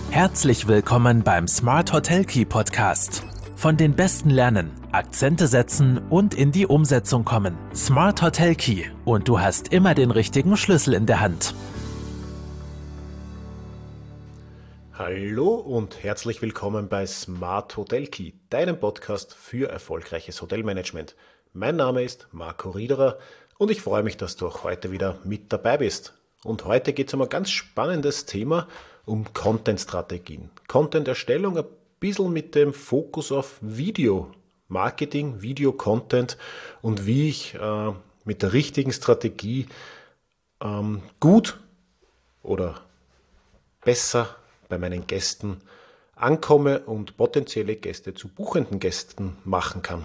Herzlich willkommen beim Smart Hotel Key Podcast. Von den Besten lernen, Akzente setzen und in die Umsetzung kommen. Smart Hotel Key und du hast immer den richtigen Schlüssel in der Hand. Hallo und herzlich willkommen bei Smart Hotel Key, deinem Podcast für erfolgreiches Hotelmanagement. Mein Name ist Marco Riederer und ich freue mich, dass du auch heute wieder mit dabei bist. Und heute geht es um ein ganz spannendes Thema, um Content-Strategien. Content-Erstellung ein bisschen mit dem Fokus auf Video-Marketing, Video-Content und wie ich mit der richtigen Strategie gut oder besser bei meinen Gästen ankomme und potenzielle Gäste zu buchenden Gästen machen kann.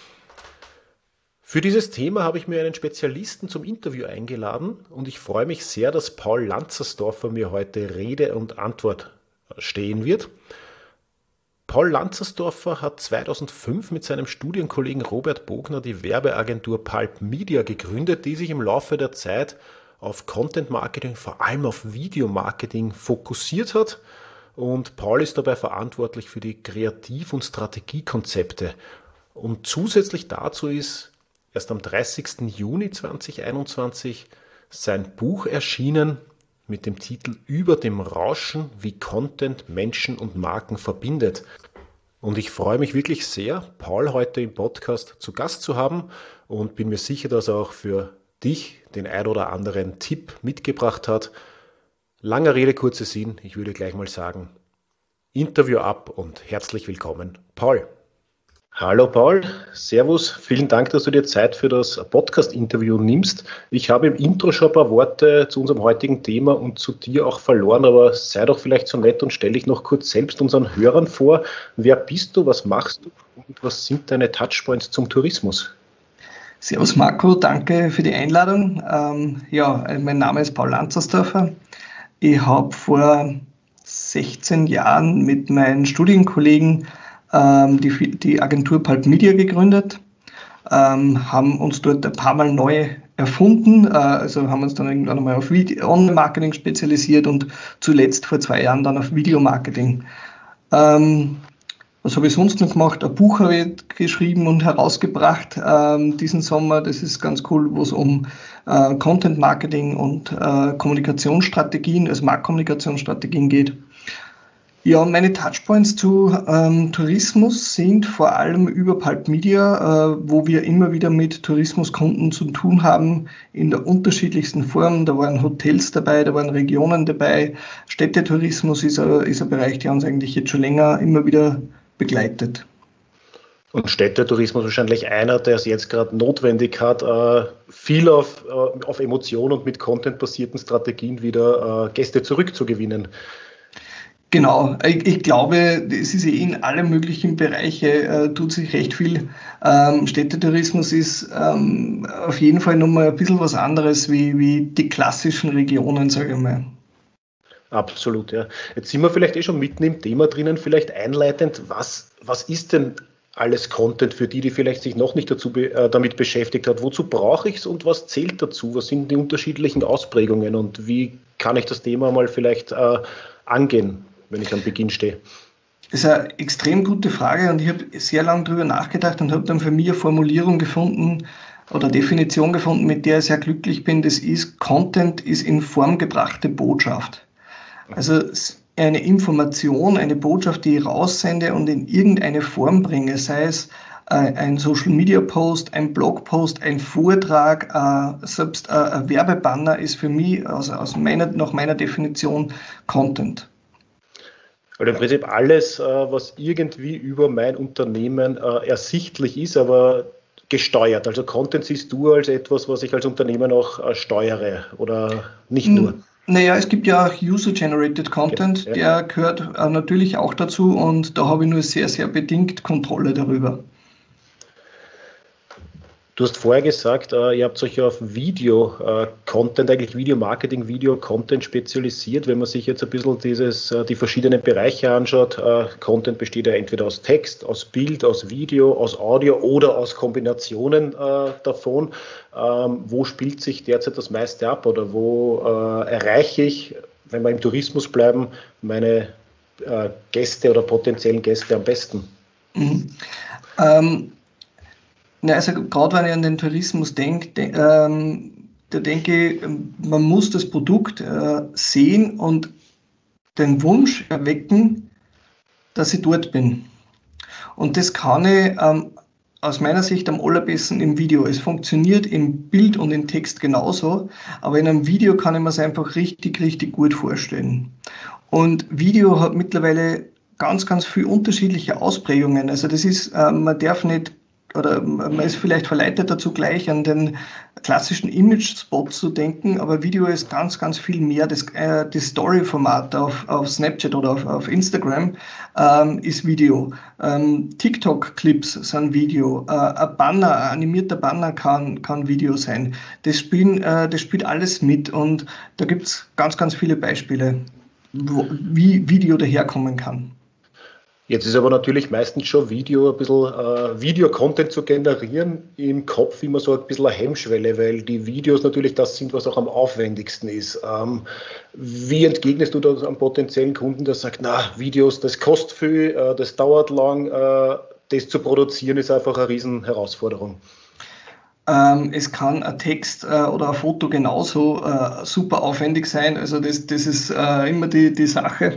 Für dieses Thema habe ich mir einen Spezialisten zum Interview eingeladen und ich freue mich sehr, dass Paul Lanzersdorfer mir heute Rede und Antwort stehen wird. Paul Lanzersdorfer hat 2005 mit seinem Studienkollegen Robert Bogner die Werbeagentur Pulp Media gegründet, die sich im Laufe der Zeit auf Content Marketing, vor allem auf Video Marketing fokussiert hat. Und Paul ist dabei verantwortlich für die Kreativ- und Strategiekonzepte. Und zusätzlich dazu ist erst am 30. Juni 2021 sein Buch erschienen mit dem Titel Über dem Rauschen, wie Content Menschen und Marken verbindet. Und ich freue mich wirklich sehr, Paul heute im Podcast zu Gast zu haben und bin mir sicher, dass er auch für dich den ein oder anderen Tipp mitgebracht hat. Langer Rede, kurzer Sinn, ich würde gleich mal sagen, Interview ab und herzlich willkommen, Paul. Hallo Paul, Servus, vielen Dank, dass du dir Zeit für das Podcast-Interview nimmst. Ich habe im Intro schon ein paar Worte zu unserem heutigen Thema und zu dir auch verloren, aber sei doch vielleicht so nett und stell dich noch kurz selbst unseren Hörern vor. Wer bist du, was machst du und was sind deine Touchpoints zum Tourismus? Servus Marco, danke für die Einladung. Mein Name ist Paul Lanzersdorfer. Ich habe vor 16 Jahren mit meinen Studienkollegen die Agentur Pulp Media gegründet, haben uns dort ein paar Mal neu erfunden, also haben uns dann irgendwann einmal auf Online-Marketing spezialisiert und zuletzt vor 2 Jahren dann auf Videomarketing. Was habe ich sonst noch gemacht? Ein Buch habe ich geschrieben und herausgebracht diesen Sommer. Das ist ganz cool, wo es um Content Marketing und Kommunikationsstrategien, also Marktkommunikationsstrategien geht. Ja, meine Touchpoints zu Tourismus sind vor allem über Pulp Media, wo wir immer wieder mit Tourismuskunden zu tun haben, in der unterschiedlichsten Form. Da waren Hotels dabei, da waren Regionen dabei. Städtetourismus ist ein Bereich, der uns eigentlich jetzt schon länger immer wieder begleitet. Und Städtetourismus wahrscheinlich einer, der es jetzt gerade notwendig hat, viel auf Emotionen und mit Content-basierten Strategien wieder Gäste zurückzugewinnen. Genau, ich glaube, es ist in alle möglichen Bereiche, tut sich recht viel. Städtetourismus ist auf jeden Fall nochmal ein bisschen was anderes wie die klassischen Regionen, sage ich mal. Absolut, ja. Jetzt sind wir vielleicht schon mitten im Thema drinnen, vielleicht einleitend, was ist denn alles Content für die vielleicht sich noch nicht damit beschäftigt hat? Wozu brauche ich es und was zählt dazu? Was sind die unterschiedlichen Ausprägungen und wie kann ich das Thema mal vielleicht angehen, wenn ich am Beginn stehe? Das ist eine extrem gute Frage und ich habe sehr lange darüber nachgedacht und habe dann für mich eine Formulierung gefunden oder Definition gefunden, mit der ich sehr glücklich bin. Das ist, Content ist in Form gebrachte Botschaft. Also eine Information, eine Botschaft, die ich raussende und in irgendeine Form bringe, sei es ein Social-Media-Post, ein Blog-Post, ein Vortrag, selbst ein Werbebanner ist für mich nach meiner Definition Content. Also im Prinzip alles, was irgendwie über mein Unternehmen ersichtlich ist, aber gesteuert. Also Content siehst du als etwas, was ich als Unternehmen auch steuere oder nicht nur? Naja, es gibt ja auch User-Generated Content, okay, ja. Der gehört natürlich auch dazu und da habe ich nur sehr, sehr bedingt Kontrolle darüber. Du hast vorher gesagt, ihr habt euch auf Video-Content, eigentlich Video-Marketing, Video-Content spezialisiert. Wenn man sich jetzt ein bisschen die verschiedenen Bereiche anschaut, Content besteht ja entweder aus Text, aus Bild, aus Video, aus Audio oder aus Kombinationen davon. Wo spielt sich derzeit das meiste ab oder wo erreiche ich, wenn wir im Tourismus bleiben, meine Gäste oder potenziellen Gäste am besten? Also gerade wenn ich an den Tourismus denke, da denke ich, man muss das Produkt sehen und den Wunsch erwecken, dass ich dort bin. Und das kann ich aus meiner Sicht am allerbesten im Video. Es funktioniert im Bild und im Text genauso, aber in einem Video kann ich mir es einfach richtig, richtig gut vorstellen. Und Video hat mittlerweile ganz, ganz viele unterschiedliche Ausprägungen. Also das ist, man darf nicht, oder man ist vielleicht verleitet dazu, gleich an den klassischen Image-Spot zu denken, aber Video ist ganz, ganz viel mehr. Das Story-Format auf Snapchat oder auf Instagram ist Video. TikTok-Clips sind Video. Ein animierter Banner kann Video sein. Das spielt alles mit und da gibt es ganz, ganz viele Beispiele, wie Video daherkommen kann. Jetzt ist aber natürlich meistens schon Video, ein bisschen Video-Content zu generieren, im Kopf immer so ein bisschen eine Hemmschwelle, weil die Videos natürlich das sind, was auch am aufwendigsten ist. Wie entgegnest du das einem potenziellen Kunden, der sagt, na, Videos, das kostet viel, das dauert lang, das zu produzieren ist einfach eine Riesenherausforderung? Es kann ein Text oder ein Foto genauso super aufwendig sein, also das ist immer die Sache.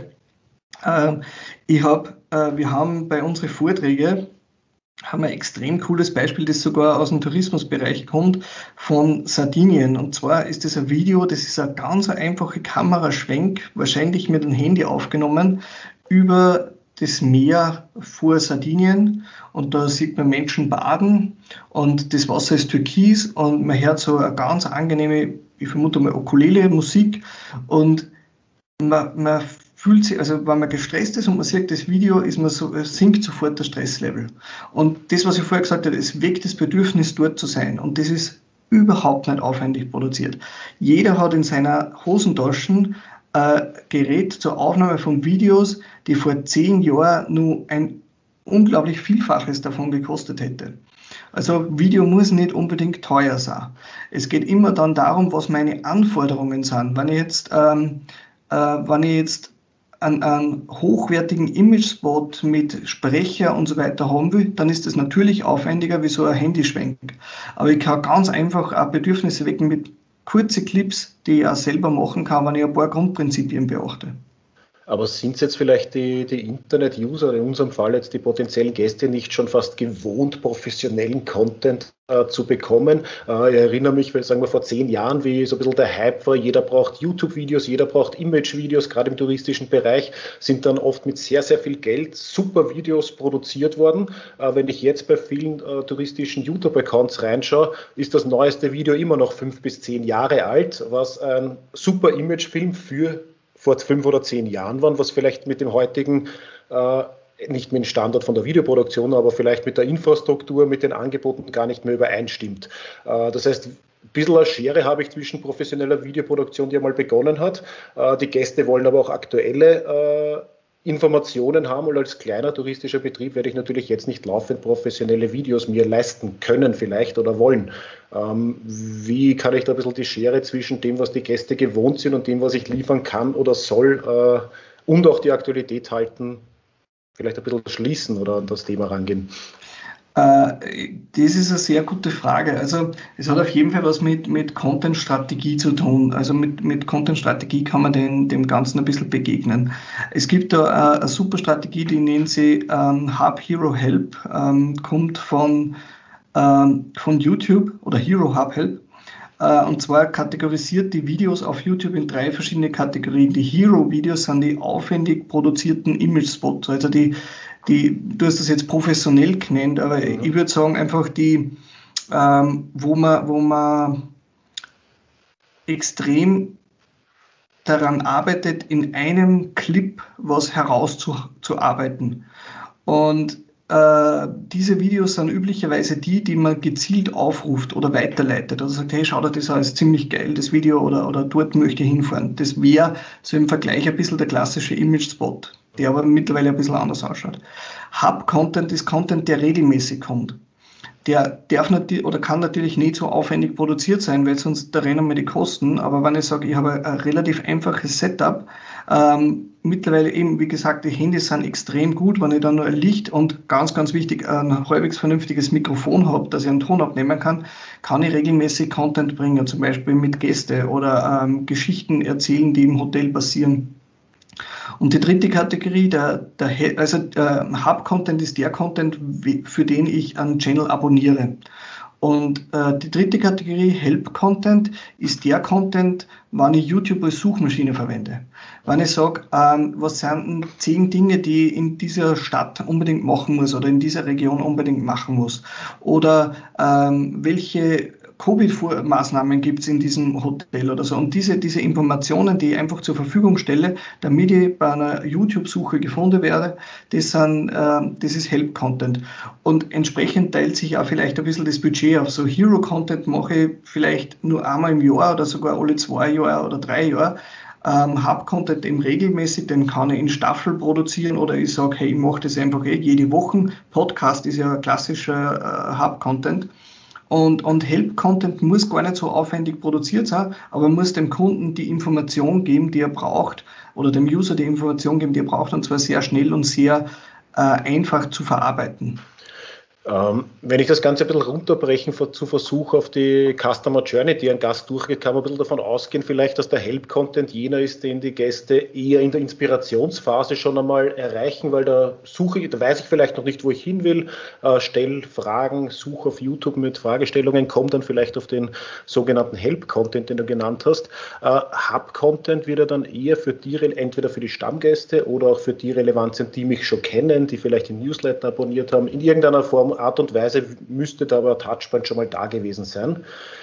Wir haben bei unseren Vorträgen ein extrem cooles Beispiel, das sogar aus dem Tourismusbereich kommt, von Sardinien. Und zwar ist das ein Video, das ist ein ganz einfacher Kameraschwenk, wahrscheinlich mit dem Handy aufgenommen, über das Meer vor Sardinien. Und da sieht man Menschen baden und das Wasser ist türkis und man hört so eine ganz angenehme, ich vermute mal Ukulele-Musik und man fühlt sich, also wenn man gestresst ist und man sieht das Video, sinkt sofort der Stresslevel. Und das, was ich vorher gesagt habe, es weckt das Bedürfnis, dort zu sein. Und das ist überhaupt nicht aufwendig produziert. Jeder hat in seiner Hosentasche ein Gerät zur Aufnahme von Videos, die vor 10 Jahren nur ein unglaublich Vielfaches davon gekostet hätte. Also Video muss nicht unbedingt teuer sein. Es geht immer dann darum, was meine Anforderungen sind. Wenn ich jetzt einen hochwertigen Image-Spot mit Sprecher und so weiter haben will, dann ist das natürlich aufwendiger wie so ein Handyschwenk. Aber ich kann ganz einfach auch Bedürfnisse wecken mit kurzen Clips, die ich auch selber machen kann, wenn ich ein paar Grundprinzipien beachte. Aber sind es jetzt vielleicht die Internet-User, in unserem Fall jetzt die potenziellen Gäste, nicht schon fast gewohnt, professionellen Content zu bekommen? Ich erinnere mich, sagen wir vor 10 Jahren, wie so ein bisschen der Hype war, jeder braucht YouTube-Videos, jeder braucht Image-Videos, gerade im touristischen Bereich sind dann oft mit sehr, sehr viel Geld super Videos produziert worden. Wenn ich jetzt bei vielen touristischen YouTube-Accounts reinschaue, ist das neueste Video immer noch 5 bis 10 Jahre alt, was ein super Imagefilm vor 5 oder 10 Jahren waren, was vielleicht mit dem heutigen, nicht mit dem Standard von der Videoproduktion, aber vielleicht mit der Infrastruktur, mit den Angeboten gar nicht mehr übereinstimmt. Das heißt, ein bisschen eine Schere habe ich zwischen professioneller Videoproduktion, die einmal begonnen hat. Die Gäste wollen aber auch aktuelle Informationen haben, und als kleiner touristischer Betrieb werde ich natürlich jetzt nicht laufend professionelle Videos mir leisten können vielleicht oder wollen. Wie kann ich da ein bisschen die Schere zwischen dem, was die Gäste gewohnt sind und dem, was ich liefern kann oder soll und auch die Aktualität halten, vielleicht ein bisschen schließen oder an das Thema rangehen? Das ist eine sehr gute Frage. Also es hat auf jeden Fall was mit Content-Strategie zu tun. Also mit Content-Strategie kann man dem Ganzen ein bisschen begegnen. Es gibt da eine super Strategie, die nennen sie Hub Hero Help, kommt von YouTube oder Hero Hub Help. Und zwar kategorisiert die Videos auf YouTube in 3 verschiedene Kategorien. Die Hero-Videos sind die aufwendig produzierten Image-Spots, also du hast das jetzt professionell genannt, aber ich würde sagen einfach die, wo man extrem daran arbeitet, in einem Clip was herauszuarbeiten. Und diese Videos sind üblicherweise die man gezielt aufruft oder weiterleitet. Also sagt, hey, schau dir das an, ist ziemlich geil, das Video, oder dort möchte ich hinfahren. Das wäre so im Vergleich ein bisschen der klassische Image-Spot, der aber mittlerweile ein bisschen anders ausschaut. Hub-Content ist Content, der regelmäßig kommt. der darf natürlich oder kann natürlich nicht so aufwendig produziert sein, weil sonst da rennen mir die Kosten. Aber wenn ich sage, ich habe ein relativ einfaches Setup, mittlerweile eben, wie gesagt, die Handys sind extrem gut, wenn ich dann nur ein Licht und ganz, ganz wichtig, ein halbwegs vernünftiges Mikrofon habe, dass ich einen Ton abnehmen kann ich regelmäßig Content bringen, zum Beispiel mit Gäste oder Geschichten erzählen, die im Hotel passieren. Und die dritte Kategorie, Hub-Content ist der Content, für den ich einen Channel abonniere. Und die dritte Kategorie, Help-Content, ist der Content, wenn ich YouTube als Suchmaschine verwende. Wenn ich sage, was sind 10 Dinge, die ich in dieser Stadt unbedingt machen muss oder in dieser Region unbedingt machen muss. Oder welche Covid-Maßnahmen gibt es in diesem Hotel oder so. Und diese Informationen, die ich einfach zur Verfügung stelle, damit ich bei einer YouTube-Suche gefunden werde, das ist Help-Content. Und entsprechend teilt sich auch vielleicht ein bisschen das Budget auf. So Hero-Content mache ich vielleicht nur einmal im Jahr oder sogar alle 2 Jahre oder 3 Jahre. Hub-Content eben regelmäßig, den kann ich in Staffel produzieren oder ich sage, hey, ich mache das einfach jede Woche. Podcast ist ja ein klassischer Hub-Content. Und Help-Content muss gar nicht so aufwendig produziert sein, aber muss dem Kunden die Information geben, die er braucht, oder dem User die Information geben, die er braucht, und zwar sehr schnell und sehr einfach zu verarbeiten. Wenn ich das Ganze ein bisschen runterbrechen zu versuche auf die Customer Journey, die ein Gast durchgeht, kann man ein bisschen davon ausgehen, vielleicht, dass der Help-Content jener ist, den die Gäste eher in der Inspirationsphase schon einmal erreichen, weil da weiß ich vielleicht noch nicht, wo ich hin will, stelle Fragen, suche auf YouTube mit Fragestellungen, komme dann vielleicht auf den sogenannten Help-Content, den du genannt hast. Hub-Content wird er dann eher für die, entweder für die Stammgäste oder auch für die relevant sind, die mich schon kennen, die vielleicht den Newsletter abonniert haben, in irgendeiner Form, Art und Weise müsste da aber Touchpoint schon mal da gewesen sein.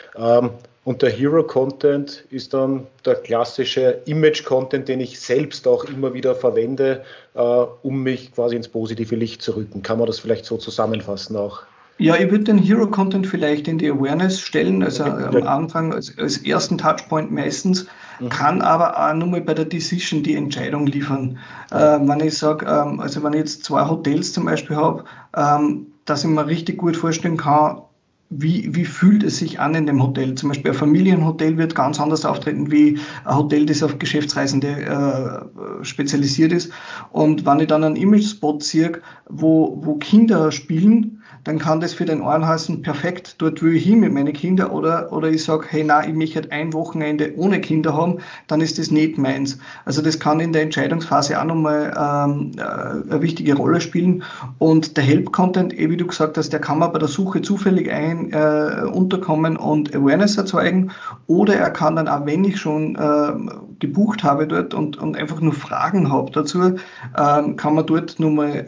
Und der Hero-Content ist dann der klassische Image-Content, den ich selbst auch immer wieder verwende, um mich quasi ins positive Licht zu rücken. Kann man das vielleicht so zusammenfassen auch? Ja, ich würde den Hero-Content vielleicht in die Awareness stellen, also am Anfang als ersten Touchpoint meistens, kann aber auch nur mal bei der Decision die Entscheidung liefern. Wenn ich sage, also wenn ich jetzt 2 Hotels zum Beispiel habe, dass ich mir richtig gut vorstellen kann, wie fühlt es sich an in dem Hotel. Zum Beispiel ein Familienhotel wird ganz anders auftreten wie ein Hotel, das auf Geschäftsreisende spezialisiert ist. Und wenn ich dann einen Image-Spot sehe, wo Kinder spielen, dann kann das für den einen heißen, perfekt, dort will ich hin mit meinen Kindern, oder ich sage, hey, nein, ich möchte ein Wochenende ohne Kinder haben, dann ist das nicht meins. Also das kann in der Entscheidungsphase auch nochmal eine wichtige Rolle spielen. Und der Help-Content, wie du gesagt hast, der kann man bei der Suche zufällig unterkommen und Awareness erzeugen, oder er kann dann auch, wenn ich schon gebucht habe dort und einfach nur Fragen habe dazu, kann man dort nochmal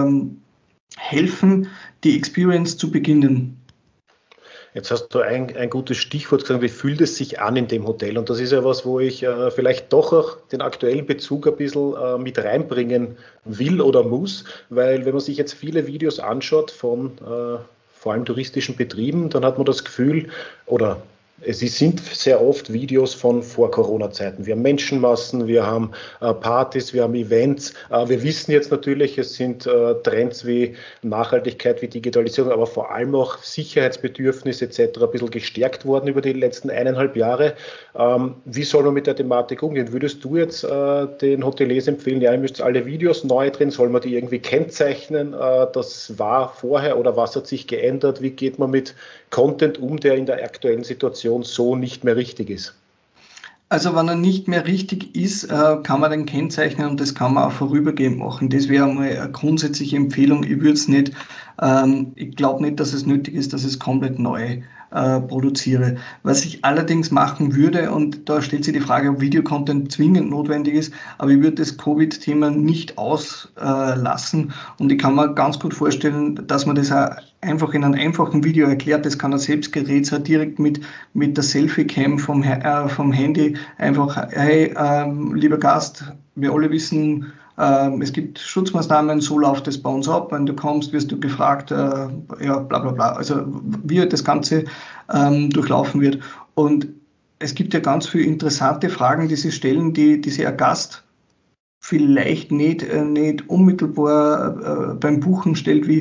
helfen, die Experience zu beginnen. Jetzt hast du ein gutes Stichwort gesagt, wie fühlt es sich an in dem Hotel? Und das ist ja was, wo ich vielleicht doch auch den aktuellen Bezug ein bisschen mit reinbringen will oder muss, weil wenn man sich jetzt viele Videos anschaut von vor allem touristischen Betrieben, dann hat man das Gefühl, oder es sind sehr oft Videos von Vor-Corona-Zeiten. Wir haben Menschenmassen, wir haben Partys, wir haben Events. Wir wissen jetzt natürlich, es sind Trends wie Nachhaltigkeit, wie Digitalisierung, aber vor allem auch Sicherheitsbedürfnis etc. ein bisschen gestärkt worden über die letzten 1,5 Jahre. Wie soll man mit der Thematik umgehen? Würdest du jetzt den Hoteliers empfehlen, ja, ihr müsst alle Videos neu drin, soll man die irgendwie kennzeichnen? Das war vorher oder was hat sich geändert? Wie geht man mit Content der in der aktuellen Situation so nicht mehr richtig ist? Also wenn er nicht mehr richtig ist, kann man den kennzeichnen und das kann man auch vorübergehend machen. Das wäre mal eine grundsätzliche Empfehlung. Ich würde es nicht, ich glaube nicht, dass es nötig ist, dass es komplett neu produziere. Was ich allerdings machen würde, und da stellt sich die Frage, ob Videocontent zwingend notwendig ist, aber ich würde das Covid-Thema nicht auslassen und ich kann mir ganz gut vorstellen, dass man das auch einfach in einem einfachen Video erklärt. Das kann ein Selbstgerät sein, direkt mit der Selfie-Cam vom Handy einfach, hey, lieber Gast, wir alle wissen, es gibt Schutzmaßnahmen, so läuft es bei uns ab. Wenn du kommst, wirst du gefragt, ja, bla bla bla. Also wie das Ganze durchlaufen wird. Und es gibt ja ganz viele interessante Fragen, die sie stellen, die sich ein Gast vielleicht nicht unmittelbar beim Buchen stellt, wie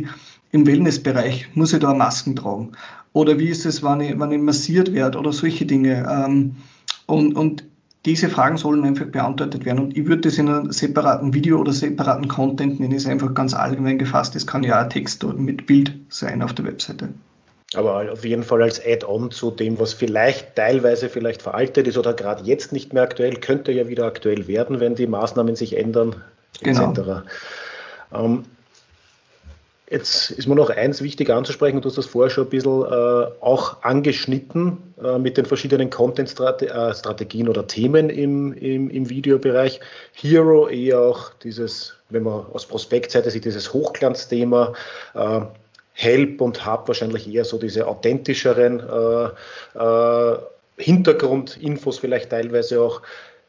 im Wellnessbereich, muss ich da Masken tragen? Oder wie ist es, wenn ich massiert werde oder solche Dinge? Und diese Fragen sollen einfach beantwortet werden. Und ich würde das in einem separaten Video oder separaten Content, nenne ich es einfach ganz allgemein gefasst, das kann ja auch Text mit Bild sein auf der Webseite. Aber auf jeden Fall als Add-on zu dem, was teilweise veraltet ist oder gerade jetzt nicht mehr aktuell, könnte ja wieder aktuell werden, wenn die Maßnahmen sich ändern, etc. Genau. Jetzt ist mir noch eins wichtig anzusprechen, du hast das vorher schon ein bisschen auch angeschnitten mit den verschiedenen Content-Strategien oder Themen im Videobereich. Hero eher auch dieses, wenn man aus Prospektseite sieht, dieses Hochglanzthema, Help und Hub wahrscheinlich eher so diese authentischeren Hintergrundinfos vielleicht teilweise auch.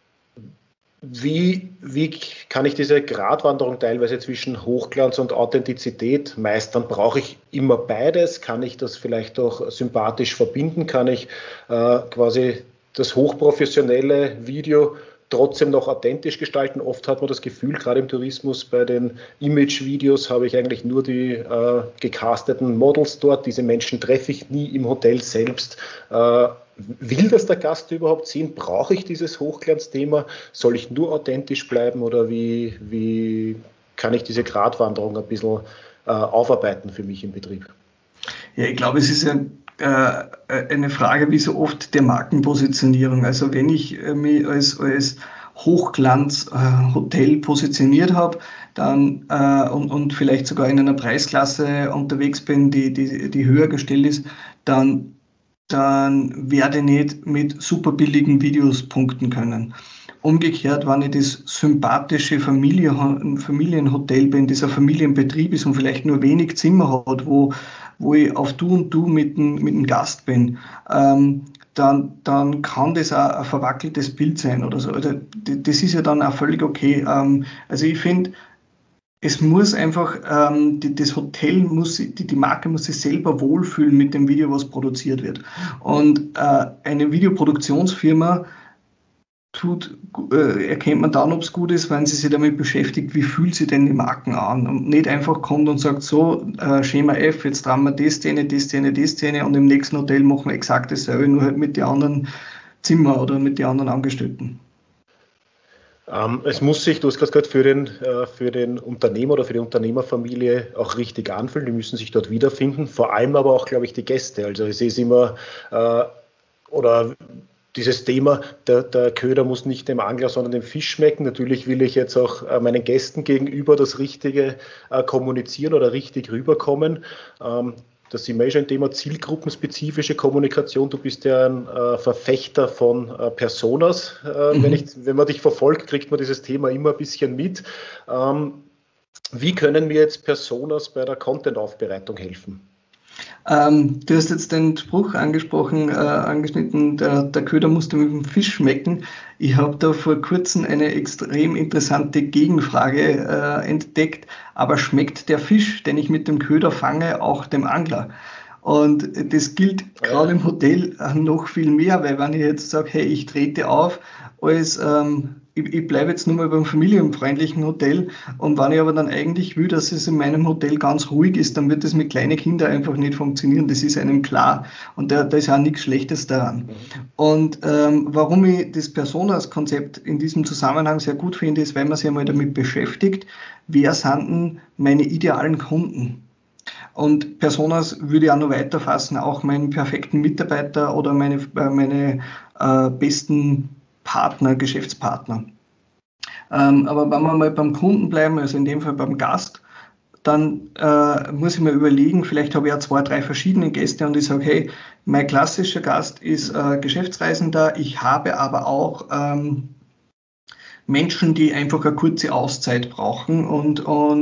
Wie kann ich diese Gratwanderung teilweise zwischen Hochglanz und Authentizität meistern? Brauche ich immer beides? Kann ich das vielleicht auch sympathisch verbinden? Kann ich quasi das hochprofessionelle Video trotzdem noch authentisch gestalten? Oft hat man das Gefühl, gerade im Tourismus, bei den Image-Videos habe ich eigentlich nur die gecasteten Models dort. Diese Menschen treffe ich nie im Hotel selbst. Will das der Gast überhaupt sehen? Brauche ich dieses Hochglanzthema? Soll ich nur authentisch bleiben oder wie kann ich diese Gratwanderung ein bisschen aufarbeiten für mich im Betrieb? Ja, ich glaube, es ist ja eine Frage wie so oft der Markenpositionierung. Also wenn ich mich als Hochglanz-Hotel positioniert habe, dann und vielleicht sogar in einer Preisklasse unterwegs bin, die höher gestellt ist, dann werde ich nicht mit super billigen Videos punkten können. Umgekehrt, wenn ich das sympathische Familienhotel bin, dieser Familienbetrieb ist und vielleicht nur wenig Zimmer hat, wo ich auf Du und Du mit dem Gast bin, dann kann das auch ein verwackeltes Bild sein oder so. Das ist ja dann auch völlig okay. Also ich finde, es muss einfach, das Hotel die Marke muss sich selber wohlfühlen mit dem Video, was produziert wird. Und eine Videoproduktionsfirma erkennt man dann, ob es gut ist, wenn sie sich damit beschäftigt, wie fühlt sie denn die Marken an und nicht einfach kommt und sagt so, Schema F, jetzt dran wir die Szene und im nächsten Hotel machen wir exakt dasselbe, nur halt mit den anderen Zimmer oder mit den anderen Angestellten. Es muss sich, du hast gerade gesagt, für den Unternehmer oder für die Unternehmerfamilie auch richtig anfühlen. Die müssen sich dort wiederfinden. Vor allem aber auch, glaube ich, die Gäste. Also ich sehe es immer, oder dieses Thema, der Köder muss nicht dem Angler, sondern dem Fisch schmecken. Natürlich will ich jetzt auch meinen Gästen gegenüber das Richtige kommunizieren oder richtig rüberkommen. Das sind wir schon ein Thema zielgruppenspezifische Kommunikation. Du bist ja ein Verfechter von Personas. Wenn man dich verfolgt, kriegt man dieses Thema immer ein bisschen mit. Wie können mir jetzt Personas bei der Content-Aufbereitung helfen? Du hast jetzt den Spruch angeschnitten, der Köder musste mit dem Fisch schmecken. Ich habe da vor kurzem eine extrem interessante Gegenfrage entdeckt. Aber schmeckt der Fisch, den ich mit dem Köder fange, auch dem Angler? Und das gilt gerade im Hotel noch viel mehr, weil wenn ich jetzt sage, hey, ich trete auf als ich bleibe jetzt nur mal beim familienfreundlichen Hotel und wenn ich aber dann eigentlich will, dass es in meinem Hotel ganz ruhig ist, dann wird das mit kleinen Kindern einfach nicht funktionieren, das ist einem klar und da ist auch nichts Schlechtes daran. Und warum ich das Personas-Konzept in diesem Zusammenhang sehr gut finde, ist, weil man sich einmal damit beschäftigt, wer sind denn meine idealen Kunden? Und Personas würde ich auch noch weiter fassen, auch meinen perfekten Mitarbeiter oder meine besten Partner, Geschäftspartner. Aber wenn wir mal beim Kunden bleiben, also in dem Fall beim Gast, dann muss ich mir überlegen, vielleicht habe ich ja 2, 3 verschiedene Gäste und ich sage, hey, mein klassischer Gast ist Geschäftsreisender, ich habe aber auch Menschen, die einfach eine kurze Auszeit brauchen und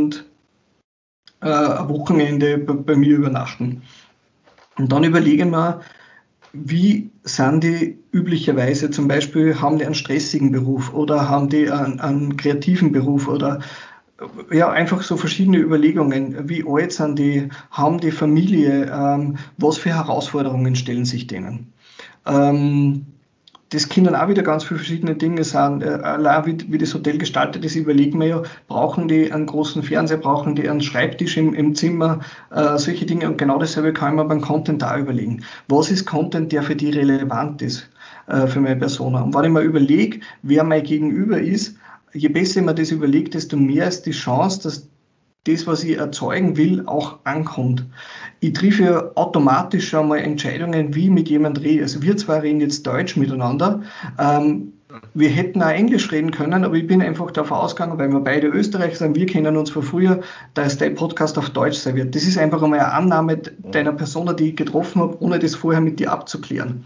ein Wochenende bei mir übernachten. Und dann überlegen wir, wie sind die üblicherweise, zum Beispiel haben die einen stressigen Beruf oder haben die einen kreativen Beruf oder ja, einfach so verschiedene Überlegungen. Wie alt sind die, haben die Familie, was für Herausforderungen stellen sich denen? das können auch wieder ganz viele verschiedene Dinge sein. Allein wie das Hotel gestaltet ist, überlegen wir ja, brauchen die einen großen Fernseher, brauchen die einen Schreibtisch im Zimmer, solche Dinge. Und genau dasselbe kann man beim Content auch überlegen. Was ist Content, der für die relevant ist, für meine Persona? Und wenn ich mir überlege, wer mein Gegenüber ist, je besser ich mir das überlege, desto mehr ist die Chance, dass das, was ich erzeugen will, auch ankommt. Ich treffe ja automatisch schon mal Entscheidungen, wie ich mit jemandem rede. Also wir zwei reden jetzt Deutsch miteinander. Wir hätten auch Englisch reden können, aber ich bin einfach davon ausgegangen, weil wir beide Österreicher sind, wir kennen uns von früher, dass der Podcast auf Deutsch sein wird. Das ist einfach einmal eine Annahme deiner Persona, die ich getroffen habe, ohne das vorher mit dir abzuklären.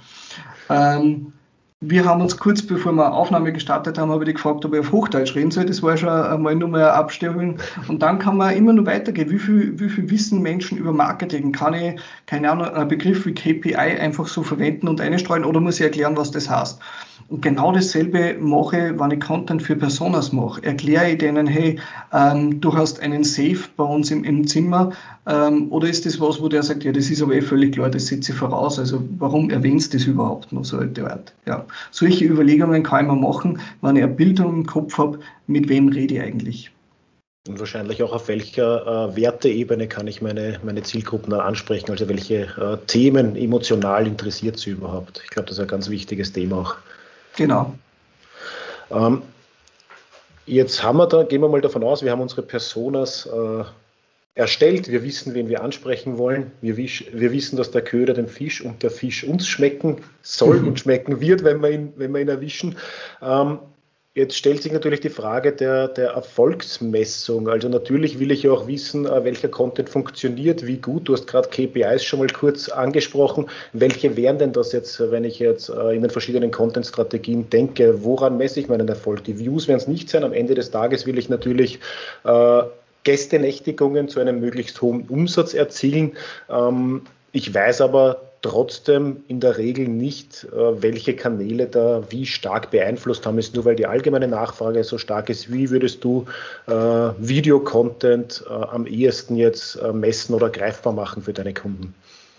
Wir haben uns kurz bevor wir Aufnahme gestartet haben, habe ich gefragt, ob ich auf Hochdeutsch reden soll. Das war schon einmal nur mal eine Abstimmung. Und dann kann man immer nur weitergehen. Wie viel wissen Menschen über Marketing? Kann ich, keine Ahnung, einen Begriff wie KPI einfach so verwenden und einstreuen oder muss ich erklären, was das heißt? Und genau dasselbe mache ich, wenn ich Content für Personas mache. Erkläre ich denen, hey, du hast einen Safe bei uns im Zimmer, oder ist das was, wo der sagt, ja, das ist aber völlig klar, das setze ich voraus, also warum erwähnst du das überhaupt noch so alte Art? Ja, solche Überlegungen kann ich mir machen, wenn ich ein Bild im Kopf habe, mit wem rede ich eigentlich. Und wahrscheinlich auch auf welcher Werteebene kann ich meine Zielgruppen ansprechen, also welche Themen emotional interessiert sie überhaupt. Ich glaube, das ist ein ganz wichtiges Thema auch. Genau. Jetzt gehen wir mal davon aus, wir haben unsere Personas erstellt, wir wissen, wen wir ansprechen wollen, wir wissen, dass der Köder dem Fisch und der Fisch uns schmecken soll und schmecken wird, wenn wir ihn erwischen. Jetzt stellt sich natürlich die Frage der Erfolgsmessung. Also natürlich will ich ja auch wissen, welcher Content funktioniert, wie gut. Du hast gerade KPIs schon mal kurz angesprochen. Welche wären denn das jetzt, wenn ich jetzt in den verschiedenen Content-Strategien denke? Woran messe ich meinen Erfolg? Die Views werden es nicht sein. Am Ende des Tages will ich natürlich Gästenächtigungen zu einem möglichst hohen Umsatz erzielen. Ich weiß aber trotzdem in der Regel nicht, welche Kanäle da wie stark beeinflusst haben. Ist nur, weil die allgemeine Nachfrage so stark ist. Wie würdest du Videocontent am ehesten jetzt messen oder greifbar machen für deine Kunden?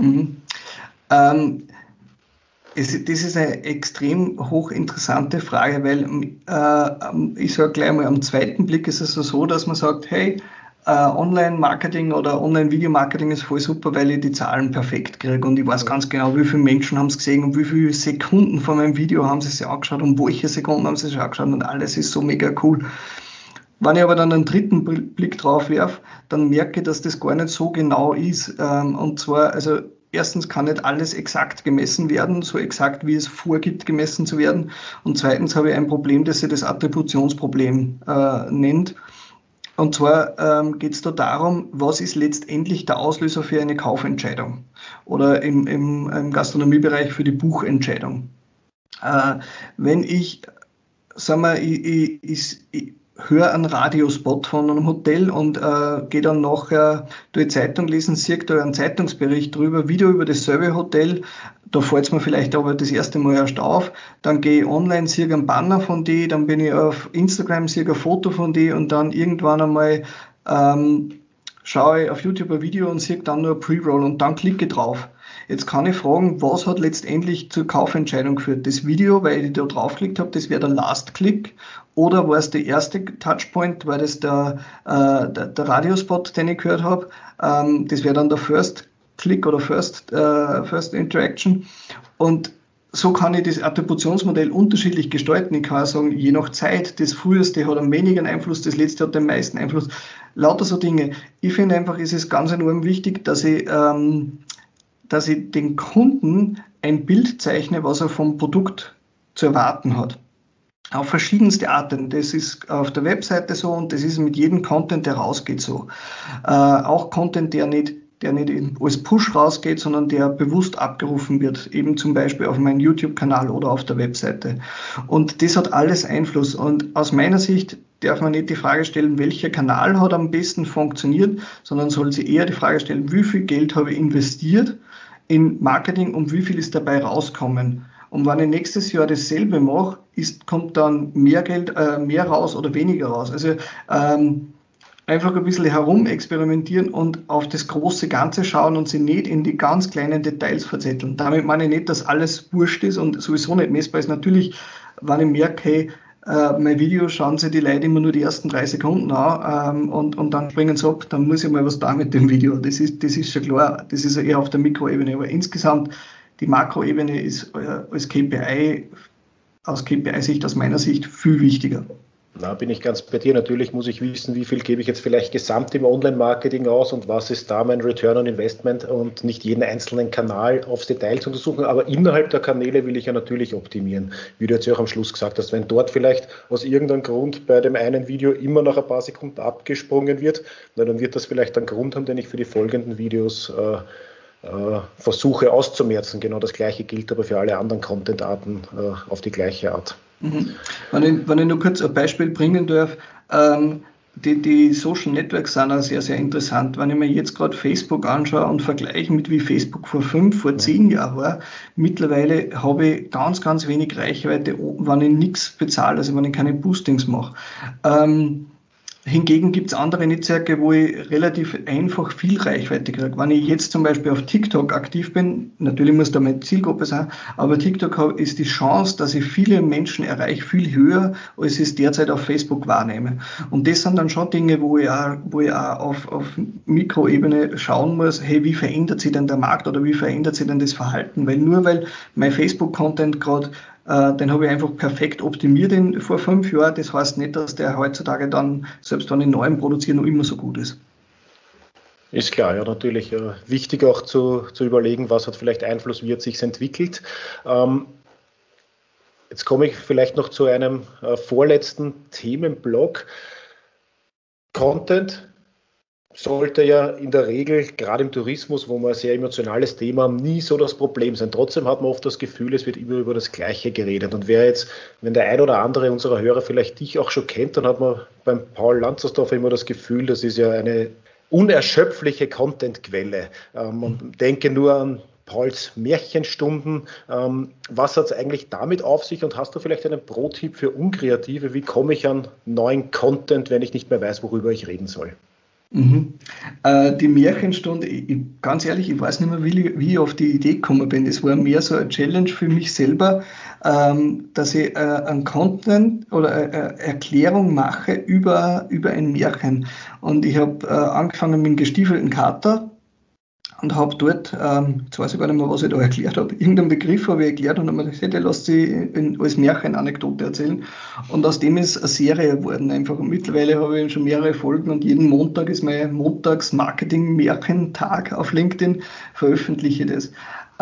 Das ist eine extrem hochinteressante Frage, weil ich sage gleich mal, am zweiten Blick ist es so, dass man sagt, hey, Online-Marketing oder Online-Video-Marketing ist voll super, weil ich die Zahlen perfekt kriege und ich weiß ganz genau, wie viele Menschen haben es gesehen und wie viele Sekunden von meinem Video haben sie sich angeschaut und welche Sekunden haben sie sich angeschaut und alles ist so mega cool. Wenn ich aber dann einen dritten Blick drauf werfe, dann merke ich, dass das gar nicht so genau ist. Und zwar, also erstens kann nicht alles exakt gemessen werden, so exakt wie es vorgibt, gemessen zu werden. Und zweitens habe ich ein Problem, das sich das Attributionsproblem nennt. Und zwar geht es da darum, was ist letztendlich der Auslöser für eine Kaufentscheidung oder im Gastronomiebereich für die Buchentscheidung. Wenn ich, sagen wir, ich höre einen Radiospot von einem Hotel und gehe dann nachher durch die Zeitung lesen, sehe da einen Zeitungsbericht drüber, wieder über dasselbe Hotel. Da fällt es mir vielleicht aber das erste Mal erst auf. Dann gehe ich online, sehe einen Banner von die, dann bin ich auf Instagram, sehe ein Foto von die und dann irgendwann einmal schaue ich auf YouTube ein Video und sehe dann nur ein Pre-Roll und dann klicke ich drauf. Jetzt kann ich fragen, was hat letztendlich zur Kaufentscheidung geführt? Das Video, weil ich da draufgeklickt habe, das wäre der Last-Click, oder war es der erste Touchpoint, weil das der Radiospot, den ich gehört habe, das wäre dann der First Click oder First Interaction. Und so kann ich das Attributionsmodell unterschiedlich gestalten. Ich kann sagen, je nach Zeit, das früheste hat am wenigen Einfluss, das letzte hat den meisten Einfluss. Lauter so Dinge. Ich finde einfach, ist es ganz enorm wichtig, dass ich den Kunden ein Bild zeichne, was er vom Produkt zu erwarten hat. Auf verschiedenste Arten. Das ist auf der Webseite so und das ist mit jedem Content, der rausgeht, so. Auch Content, der nicht als Push rausgeht, sondern der bewusst abgerufen wird, eben zum Beispiel auf meinem YouTube-Kanal oder auf der Webseite. Und das hat alles Einfluss. Und aus meiner Sicht darf man nicht die Frage stellen, welcher Kanal hat am besten funktioniert, sondern soll sich eher die Frage stellen, wie viel Geld habe ich investiert in Marketing und wie viel ist dabei rauskommen. Und wenn ich nächstes Jahr dasselbe mache, kommt dann mehr Geld, mehr raus oder weniger raus. Also einfach ein bisschen herumexperimentieren und auf das große Ganze schauen und sich nicht in die ganz kleinen Details verzetteln. Damit meine ich nicht, dass alles wurscht ist und sowieso nicht messbar ist. Natürlich, wenn ich merke, hey, mein Video schauen sich die Leute immer nur die ersten 3 Sekunden an und dann springen sie ab, dann muss ich mal was da mit dem Video. Das ist schon klar, das ist eher auf der Mikroebene. Aber insgesamt, die Makroebene ist als KPI, aus KPI-Sicht, aus meiner Sicht, viel wichtiger. Na, bin ich ganz bei dir. Natürlich muss ich wissen, wie viel gebe ich jetzt vielleicht gesamt im Online-Marketing aus und was ist da mein Return on Investment und nicht jeden einzelnen Kanal aufs Detail zu untersuchen. Aber innerhalb der Kanäle will ich ja natürlich optimieren, wie du jetzt auch am Schluss gesagt hast. Wenn dort vielleicht aus irgendeinem Grund bei dem einen Video immer nach ein paar Sekunden abgesprungen wird, dann wird das vielleicht einen Grund haben, den ich für die folgenden Videos versuche auszumerzen. Genau das Gleiche gilt aber für alle anderen Content-Arten auf die gleiche Art. Wenn ich nur kurz ein Beispiel bringen darf, die Social Networks sind auch sehr, sehr interessant. Wenn ich mir jetzt gerade Facebook anschaue und vergleiche mit wie Facebook vor 10 Jahren war, mittlerweile habe ich ganz, ganz wenig Reichweite, wenn ich nichts bezahle, also wenn ich keine Boostings mache. Hingegen gibt es andere Netzwerke, wo ich relativ einfach viel Reichweite kriege. Wenn ich jetzt zum Beispiel auf TikTok aktiv bin, natürlich muss da meine Zielgruppe sein, aber TikTok ist die Chance, dass ich viele Menschen erreiche, viel höher, als ich es derzeit auf Facebook wahrnehme. Und das sind dann schon Dinge, wo ich auch auf Mikroebene schauen muss, hey, wie verändert sich denn der Markt oder wie verändert sich denn das Verhalten? Weil nur weil mein Facebook-Content gerade den habe ich einfach perfekt optimiert vor 5 Jahren. Das heißt nicht, dass der heutzutage dann, selbst wenn ich neuen produziere, noch immer so gut ist. Ist klar, ja, natürlich. Wichtig auch zu überlegen, was hat vielleicht Einfluss, wie hat sich entwickelt. Jetzt komme ich vielleicht noch zu einem vorletzten Themenblock. Content sollte ja in der Regel, gerade im Tourismus, wo wir ein sehr emotionales Thema haben, nie so das Problem sein. Trotzdem hat man oft das Gefühl, es wird immer über das Gleiche geredet. Und wenn der ein oder andere unserer Hörer vielleicht dich auch schon kennt, dann hat man beim Paul Lanzersdorfer immer das Gefühl, das ist ja eine unerschöpfliche Content-Quelle. Man denke nur an Pauls Märchenstunden. Was hat es eigentlich damit auf sich und hast du vielleicht einen Pro-Tipp für Unkreative? Wie komme ich an neuen Content, wenn ich nicht mehr weiß, worüber ich reden soll? Die Märchenstunde, ganz ehrlich, ich weiß nicht mehr, wie ich auf die Idee gekommen bin. Das war mehr so eine Challenge für mich selber, dass ich einen Content oder eine Erklärung mache über ein Märchen. Und ich habe angefangen mit dem gestiefelten Kater und habe dort, jetzt weiß ich gar nicht mehr, was ich da erklärt habe, irgendeinen Begriff habe ich erklärt und habe mir gesagt, lasst sie als Märchenanekdote erzählen. Und aus dem ist eine Serie geworden einfach. Und mittlerweile habe ich schon mehrere Folgen und jeden Montag ist mein Montags-Marketing-Märchentag auf LinkedIn, veröffentliche das.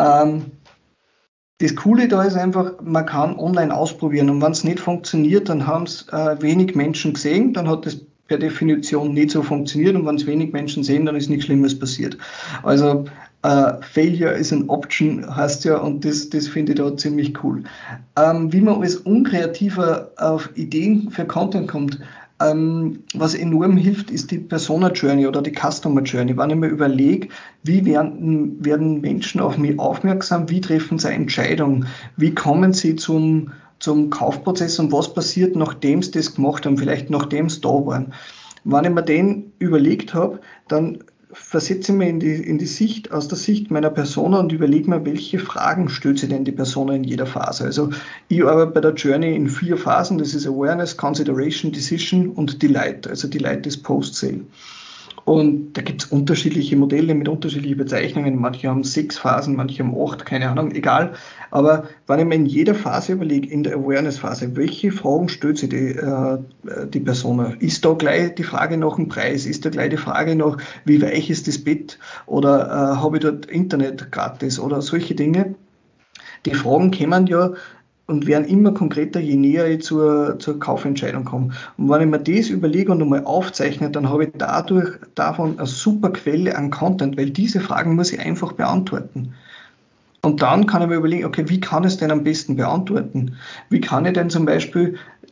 Das Coole da ist einfach, man kann online ausprobieren und wenn es nicht funktioniert, dann haben es wenig Menschen gesehen, dann hat es per Definition nicht so funktioniert und wenn es wenig Menschen sehen, dann ist nichts Schlimmes passiert. Also Failure is an Option heißt ja und das finde ich da ziemlich cool. Wie man als Unkreativer auf Ideen für Content kommt, was enorm hilft, ist die Persona Journey oder die Customer Journey. Wenn ich mir überlege, wie werden Menschen auf mich aufmerksam, wie treffen sie eine Entscheidung, wie kommen sie zum Kaufprozess und was passiert, nachdem sie das gemacht haben, vielleicht nachdem sie da waren. Wenn ich mir den überlegt habe, dann versetze ich mich in die Sicht, aus der Sicht meiner Persona und überlege mir, welche Fragen stellt sich denn die Persona in jeder Phase. Also ich arbeite bei der Journey in 4 Phasen, das ist Awareness, Consideration, Decision und Delight. Also Delight ist Post-Sale. Und da gibt es unterschiedliche Modelle mit unterschiedlichen Bezeichnungen. Manche haben 6 Phasen, manche haben 8, keine Ahnung, egal. Aber wenn ich mir in jeder Phase überlege, in der Awareness-Phase, welche Fragen stellt sich die Persona? Ist da gleich die Frage nach dem Preis? Ist da gleich die Frage nach, wie weich ist das Bett? Oder habe ich dort Internet gratis? Oder solche Dinge. Die Fragen kommen ja und werden immer konkreter, je näher ich zur Kaufentscheidung komme. Und wenn ich mir das überlege und einmal aufzeichne, dann habe ich davon eine super Quelle an Content, weil diese Fragen muss ich einfach beantworten. Und dann kann ich mir überlegen, okay, wie kann ich es denn am besten beantworten? Wie kann ich denn zum Beispiel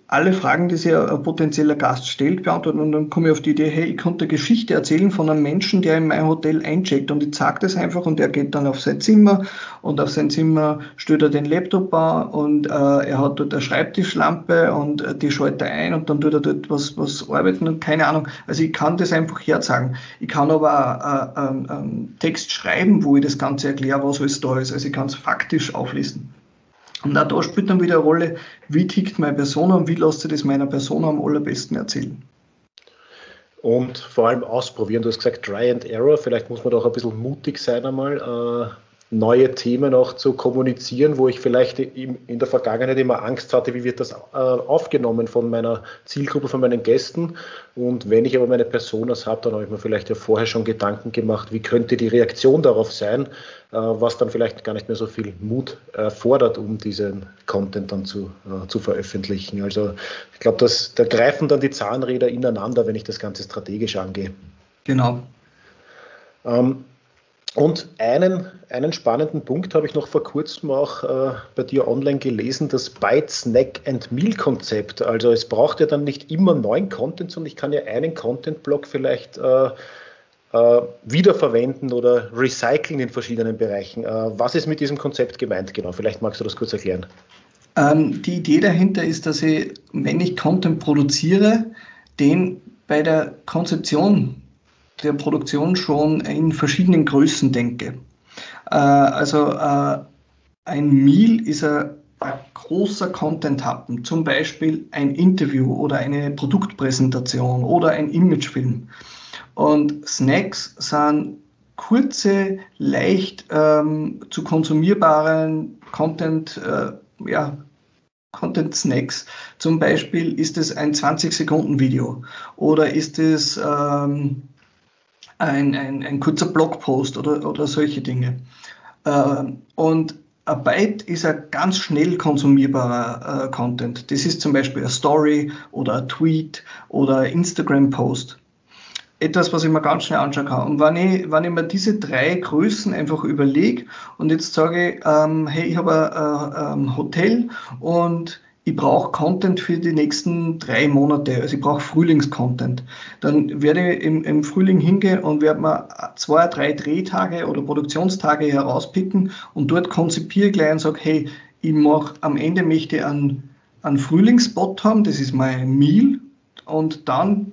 alle Fragen, die sich ein potenzieller Gast stellt, beantworten. Und dann komme ich auf die Idee, hey, ich konnte eine Geschichte erzählen von einem Menschen, der in mein Hotel eincheckt. Und ich sage das einfach und er geht dann auf sein Zimmer und auf sein Zimmer stellt er den Laptop an und er hat dort eine Schreibtischlampe und die schaltet er ein und dann tut er dort was arbeiten und keine Ahnung. Also ich kann das einfach herzagen. Ich kann aber auch einen Text schreiben, wo ich das Ganze erkläre, was alles da ist. Also ich kann es faktisch auflisten. Und auch da spielt dann wieder eine Rolle, wie tickt meine Persona und wie lässt sich das meiner Persona am allerbesten erzählen. Und vor allem ausprobieren. Du hast gesagt, Try and Error. Vielleicht muss man doch ein bisschen mutig sein einmal, neue Themen auch zu kommunizieren, wo ich vielleicht in der Vergangenheit immer Angst hatte, wie wird das aufgenommen von meiner Zielgruppe, von meinen Gästen. Und wenn ich aber meine Personas habe, dann habe ich mir vielleicht ja vorher schon Gedanken gemacht, wie könnte die Reaktion darauf sein, was dann vielleicht gar nicht mehr so viel Mut erfordert, um diesen Content dann zu veröffentlichen. Also ich glaube, da greifen dann die Zahnräder ineinander, wenn ich das Ganze strategisch angehe. Genau. Und einen spannenden Punkt habe ich noch vor kurzem auch bei dir online gelesen, das Bite, Snack and Meal Konzept. Also es braucht ja dann nicht immer neuen Content, sondern ich kann ja einen Content-Block vielleicht wiederverwenden oder recyceln in verschiedenen Bereichen. Was ist mit diesem Konzept gemeint genau? Vielleicht magst du das kurz erklären. Die Idee dahinter ist, dass ich, wenn ich Content produziere, den bei der Konzeption der Produktion schon in verschiedenen Größen denke. Also ein Meal ist ein großer Content-Happen, zum Beispiel ein Interview oder eine Produktpräsentation oder ein Imagefilm. Und Snacks sind kurze, leicht zu konsumierbaren Content-Snacks. Zum Beispiel ist es ein 20-Sekunden-Video oder ist es ein kurzer Blogpost oder solche Dinge. Und ein Byte ist ein ganz schnell konsumierbarer Content. Das ist zum Beispiel eine Story oder ein Tweet oder ein Instagram-Post. Etwas, was ich mir ganz schnell anschauen kann. Und wenn ich mir diese 3 Größen einfach überlege und jetzt sage, hey, ich habe ein Hotel und ich brauche Content für die nächsten 3 Monate, also ich brauche Frühlingscontent. Dann werde ich im Frühling hingehen und werde mir 2, 3 Drehtage oder Produktionstage herauspicken und dort konzipiere gleich und sage, hey, am Ende möchte ich einen Frühlingsspot haben, das ist mein Meal und dann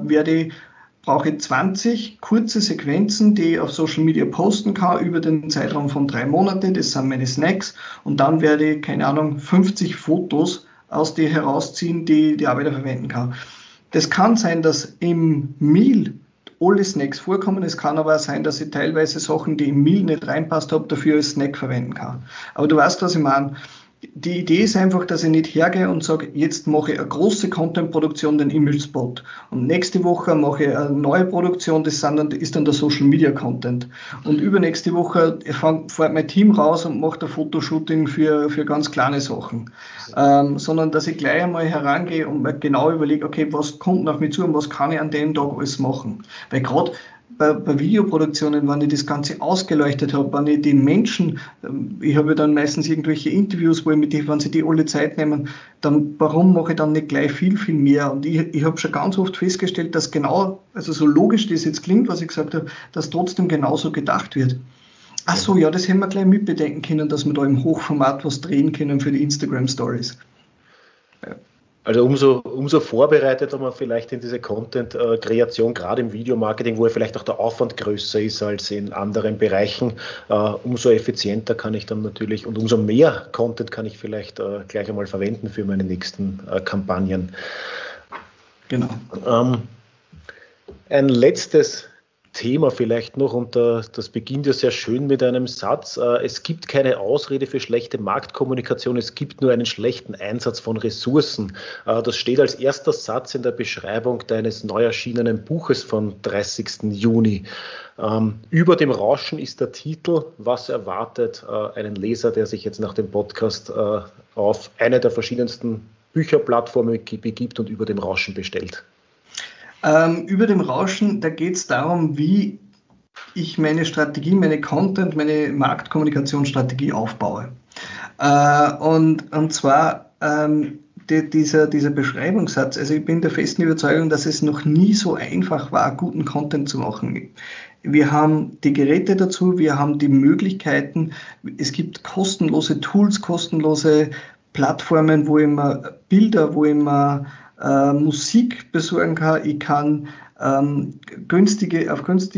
brauche ich 20 kurze Sequenzen, die ich auf Social Media posten kann über den Zeitraum von 3 Monaten. Das sind meine Snacks. Und dann werde ich, 50 Fotos aus die herausziehen, die ich auch wieder verwenden kann. Das kann sein, dass im Meal alle Snacks vorkommen. Es kann aber auch sein, dass ich teilweise Sachen, die im Meal nicht reinpasst habe, dafür als Snack verwenden kann. Aber du weißt, was ich meine. Die Idee ist einfach, dass ich nicht hergehe und sage, jetzt mache ich eine große Content-Produktion, den Image-Spot. Und nächste Woche mache ich eine neue Produktion, das ist dann der Social-Media-Content. Und übernächste Woche fährt mein Team raus und macht ein Fotoshooting für ganz kleine Sachen. Sondern, dass ich gleich einmal herangehe und mir genau überlege, okay, was kommt auf mich zu und was kann ich an dem Tag alles machen. Weil gerade bei Videoproduktionen, wenn ich das Ganze ausgeleuchtet habe, wenn ich die Menschen, ich habe ja dann meistens irgendwelche Interviews, wenn sie die alle Zeit nehmen, dann warum mache ich dann nicht gleich viel, viel mehr? Und ich habe schon ganz oft festgestellt, dass genau, also so logisch das jetzt klingt, was ich gesagt habe, dass trotzdem genauso gedacht wird. Ach so, ja, das hätten wir gleich mitbedenken können, dass wir da im Hochformat was drehen können für die Instagram-Stories. Ja. Also umso vorbereiteter man vielleicht in diese Content-Kreation, gerade im Videomarketing, wo ja vielleicht auch der Aufwand größer ist als in anderen Bereichen, umso effizienter kann ich dann natürlich und umso mehr Content kann ich vielleicht gleich einmal verwenden für meine nächsten Kampagnen. Genau. Ein letztes Thema vielleicht noch, und das beginnt ja sehr schön mit einem Satz: Es gibt keine Ausrede für schlechte Marktkommunikation, es gibt nur einen schlechten Einsatz von Ressourcen. Das steht als erster Satz in der Beschreibung deines neu erschienenen Buches vom 30. Juni. Über dem Rauschen ist der Titel. Was erwartet einen Leser, der sich jetzt nach dem Podcast auf eine der verschiedensten Bücherplattformen begibt und über dem Rauschen bestellt? Über dem Rauschen, da geht es darum, wie ich meine Strategie, meine Content, meine Marktkommunikationsstrategie aufbaue. Und zwar dieser Beschreibungssatz, also ich bin der festen Überzeugung, dass es noch nie so einfach war, guten Content zu machen. Wir haben die Geräte dazu, wir haben die Möglichkeiten, es gibt kostenlose Tools, kostenlose Plattformen, wo ich mir Bilder, wo ich mir Musik besorgen kann, ich kann günstige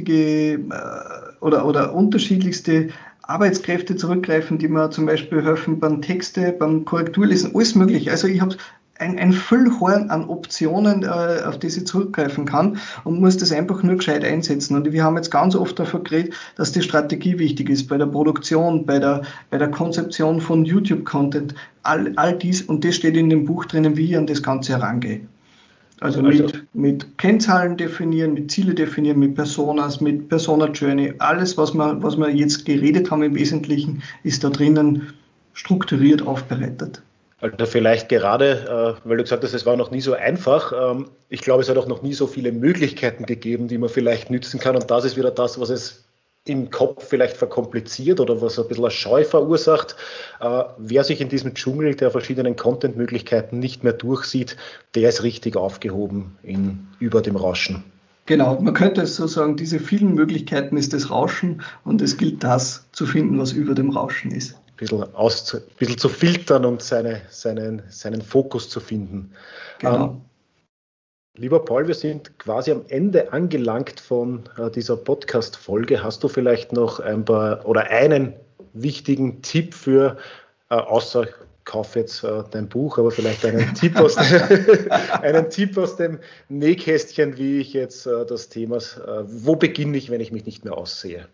oder unterschiedlichste Arbeitskräfte zurückgreifen, die mir zum Beispiel helfen beim Texte, beim Korrekturlesen, alles möglich. Also ich habe ein Füllhorn an Optionen, auf die ich zurückgreifen kann und muss das einfach nur gescheit einsetzen. Und wir haben jetzt ganz oft davon geredet, dass die Strategie wichtig ist, bei der Produktion, bei der Konzeption von YouTube-Content, all dies, und das steht in dem Buch drinnen, wie ich an das Ganze herangehe. Also mit Kennzahlen definieren, mit Ziele definieren, mit Personas, mit Persona Journey, alles, was wir jetzt geredet haben im Wesentlichen, ist da drinnen strukturiert aufbereitet. Also vielleicht gerade, weil du gesagt hast, es war noch nie so einfach. Ich glaube, es hat auch noch nie so viele Möglichkeiten gegeben, die man vielleicht nützen kann. Und das ist wieder das, was es im Kopf vielleicht verkompliziert oder was ein bisschen eine Scheu verursacht. Wer sich in diesem Dschungel der verschiedenen Content-Möglichkeiten nicht mehr durchsieht, der ist richtig aufgehoben über dem Rauschen. Genau, man könnte es so sagen, diese vielen Möglichkeiten ist das Rauschen und es gilt das zu finden, was über dem Rauschen ist. Ein bisschen zu filtern und seinen Fokus zu finden. Genau. Lieber Paul, wir sind quasi am Ende angelangt von dieser Podcast-Folge. Hast du vielleicht noch einen wichtigen Tipp für, außer kauf jetzt dein Buch, aber vielleicht einen Tipp aus dem Nähkästchen, wie ich jetzt das Thema, wo beginne ich, wenn ich mich nicht mehr aussehe?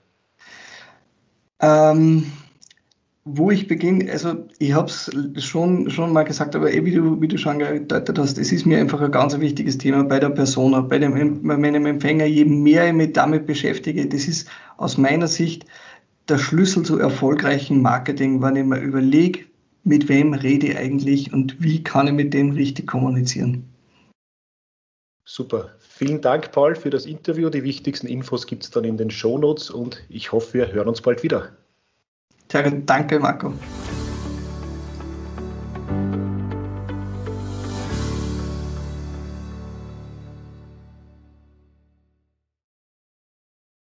Wo ich beginne, also ich habe es schon mal gesagt, aber wie du schon gedeutet hast, es ist mir einfach ein ganz wichtiges Thema bei der Persona, bei meinem Empfänger. Je mehr ich mich damit beschäftige, das ist aus meiner Sicht der Schlüssel zu erfolgreichem Marketing, wenn ich mir überlege, mit wem rede ich eigentlich und wie kann ich mit dem richtig kommunizieren. Super. Vielen Dank, Paul, für das Interview. Die wichtigsten Infos gibt es dann in den Shownotes und ich hoffe, wir hören uns bald wieder. Danke, Marco.